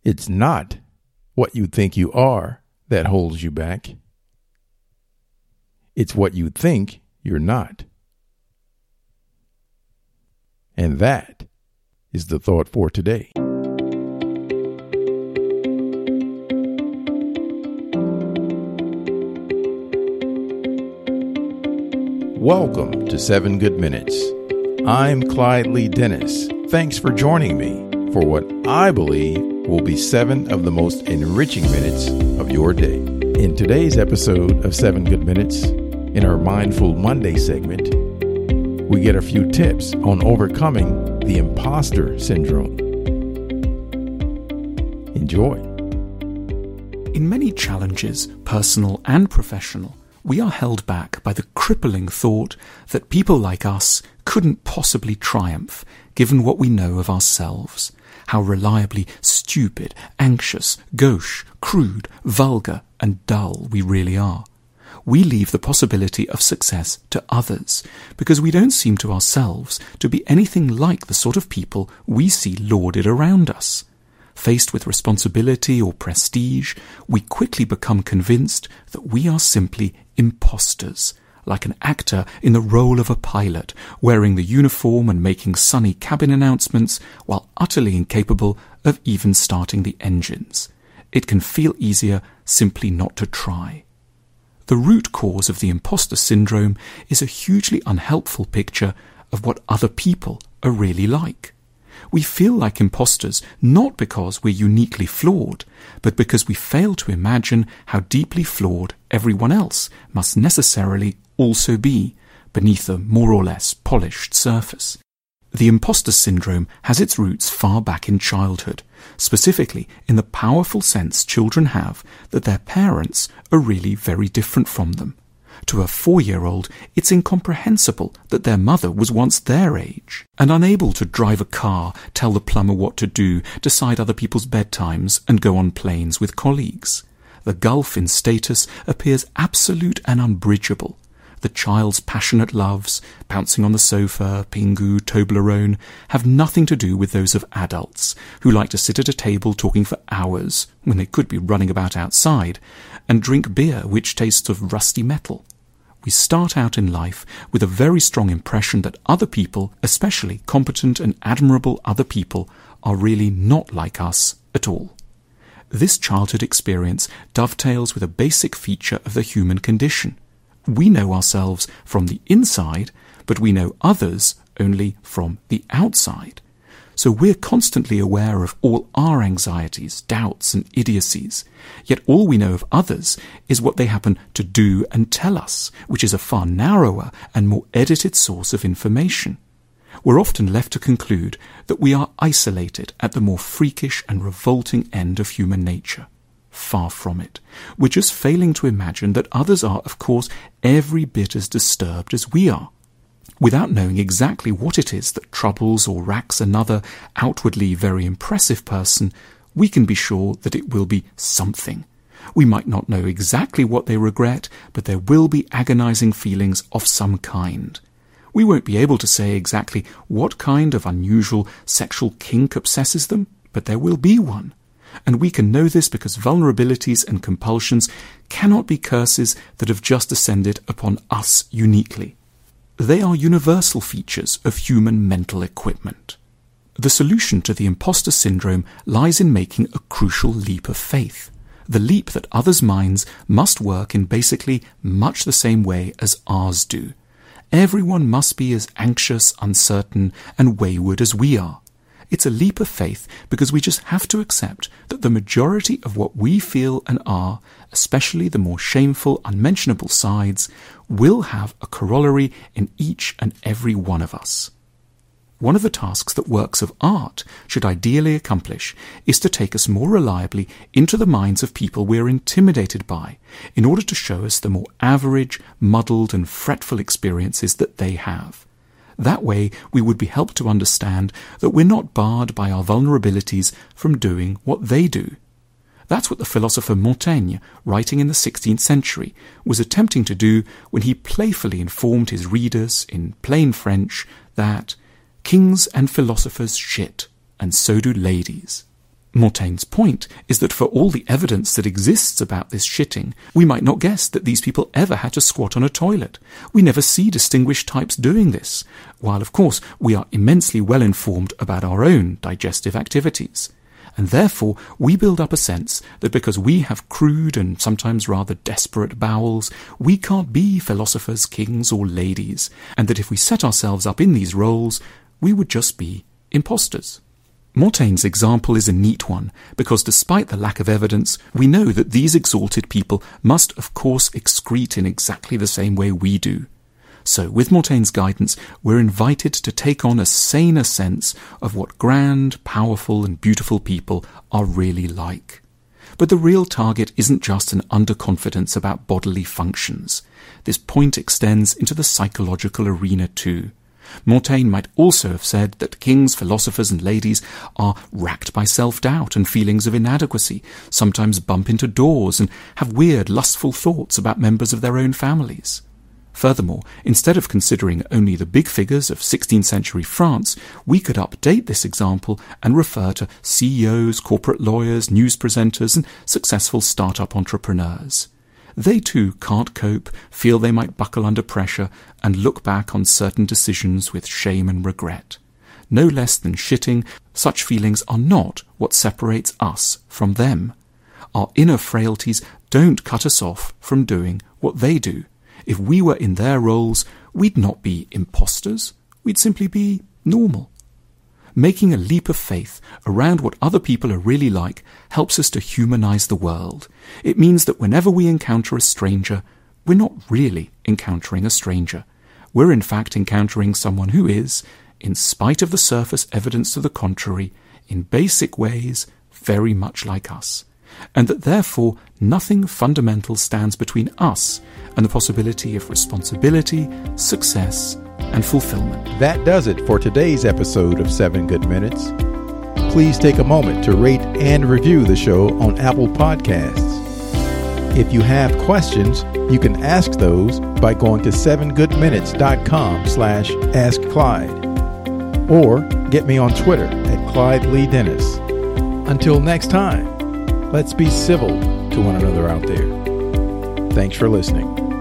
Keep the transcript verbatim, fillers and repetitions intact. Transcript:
It's not what you think you are that holds you back. It's what you think you're not. And that is the thought for today. Welcome to Seven Good Minutes. I'm Clyde Lee Dennis. Thanks for joining me for what I believe will be seven of the most enriching minutes of your day. In today's episode of Seven Good Minutes, in our Mindful Monday segment, we get a few tips on overcoming the imposter syndrome. Enjoy. In many challenges, personal and professional, we are held back by the crippling thought that people like us couldn't possibly triumph given what we know of ourselves, how reliably stupid, anxious, gauche, crude, vulgar, and dull we really are. We leave the possibility of success to others because we don't seem to ourselves to be anything like the sort of people we see lauded around us. Faced with responsibility or prestige, we quickly become convinced that we are simply imposters, like an actor in the role of a pilot, wearing the uniform and making sunny cabin announcements while utterly incapable of even starting the engines. It can feel easier simply not to try. The root cause of the imposter syndrome is a hugely unhelpful picture of what other people are really like. We feel like imposters not because we're uniquely flawed, but because we fail to imagine how deeply flawed everyone else must necessarily also be beneath a more or less polished surface. The imposter syndrome has its roots far back in childhood, specifically in the powerful sense children have that their parents are really very different from them. To a four-year-old, it's incomprehensible that their mother was once their age, and unable to drive a car, tell the plumber what to do, decide other people's bedtimes, and go on planes with colleagues. The gulf in status appears absolute and unbridgeable. The child's passionate loves, bouncing on the sofa, Pingu, Toblerone, have nothing to do with those of adults, who like to sit at a table talking for hours, when they could be running about outside, and drink beer which tastes of rusty metal. We start out in life with a very strong impression that other people, especially competent and admirable other people, are really not like us at all. This childhood experience dovetails with a basic feature of the human condition. We know ourselves from the inside, but we know others only from the outside. So we're constantly aware of all our anxieties, doubts, and idiocies. Yet all we know of others is what they happen to do and tell us, which is a far narrower and more edited source of information. We're often left to conclude that we are isolated at the more freakish and revolting end of human nature. Far from it. We're just failing to imagine that others are, of course, every bit as disturbed as we are. Without knowing exactly what it is that troubles or racks another outwardly very impressive person, we can be sure that it will be something. We might not know exactly what they regret, but there will be agonizing feelings of some kind. We won't be able to say exactly what kind of unusual sexual kink obsesses them, but there will be one. And we can know this because vulnerabilities and compulsions cannot be curses that have just descended upon us uniquely. They are universal features of human mental equipment. The solution to the imposter syndrome lies in making a crucial leap of faith, the leap that others' minds must work in basically much the same way as ours do. Everyone must be as anxious, uncertain, and wayward as we are. It's a leap of faith because we just have to accept that the majority of what we feel and are, especially the more shameful, unmentionable sides, will have a corollary in each and every one of us. One of the tasks that works of art should ideally accomplish is to take us more reliably into the minds of people we are intimidated by, in order to show us the more average, muddled, and fretful experiences that they have. That way, we would be helped to understand that we're not barred by our vulnerabilities from doing what they do. That's what the philosopher Montaigne, writing in the sixteenth century, was attempting to do when he playfully informed his readers, in plain French, that kings and philosophers shit, and so do ladies. Mortaine's point is that for all the evidence that exists about this shitting, we might not guess that these people ever had to squat on a toilet. We never see distinguished types doing this, while of course we are immensely well informed about our own digestive activities. And therefore we build up a sense that because we have crude and sometimes rather desperate bowels, we can't be philosophers, kings or ladies, and that if we set ourselves up in these roles, we would just be impostors. Mortaine's example is a neat one, because despite the lack of evidence, we know that these exalted people must of course excrete in exactly the same way we do. So, with Mortaine's guidance, we're invited to take on a saner sense of what grand, powerful and beautiful people are really like. But the real target isn't just an underconfidence about bodily functions. This point extends into the psychological arena too. Mortaine might also have said that kings, philosophers and ladies are racked by self-doubt and feelings of inadequacy, sometimes bump into doors and have weird, lustful thoughts about members of their own families. Furthermore, instead of considering only the big figures of sixteenth century France, we could update this example and refer to C E Os, corporate lawyers, news presenters and successful start-up entrepreneurs. They too can't cope, feel they might buckle under pressure, and look back on certain decisions with shame and regret. No less than shitting, such feelings are not what separates us from them. Our inner frailties don't cut us off from doing what they do. If we were in their roles, we'd not be impostors, we'd simply be normal. Making a leap of faith around what other people are really like helps us to humanize the world. It means that whenever we encounter a stranger, we're not really encountering a stranger. We're in fact encountering someone who is, in spite of the surface evidence to the contrary, in basic ways very much like us. And that therefore nothing fundamental stands between us and the possibility of responsibility, success, and fulfillment. That does it for today's episode of seven Good Minutes. Please take a moment to rate and review the show on Apple Podcasts. If you have questions, you can ask those by going to seven good minutes dot com slash ask Clyde, or get me on Twitter at Clyde Lee Dennis. Until next time, let's be civil to one another out there. Thanks for listening.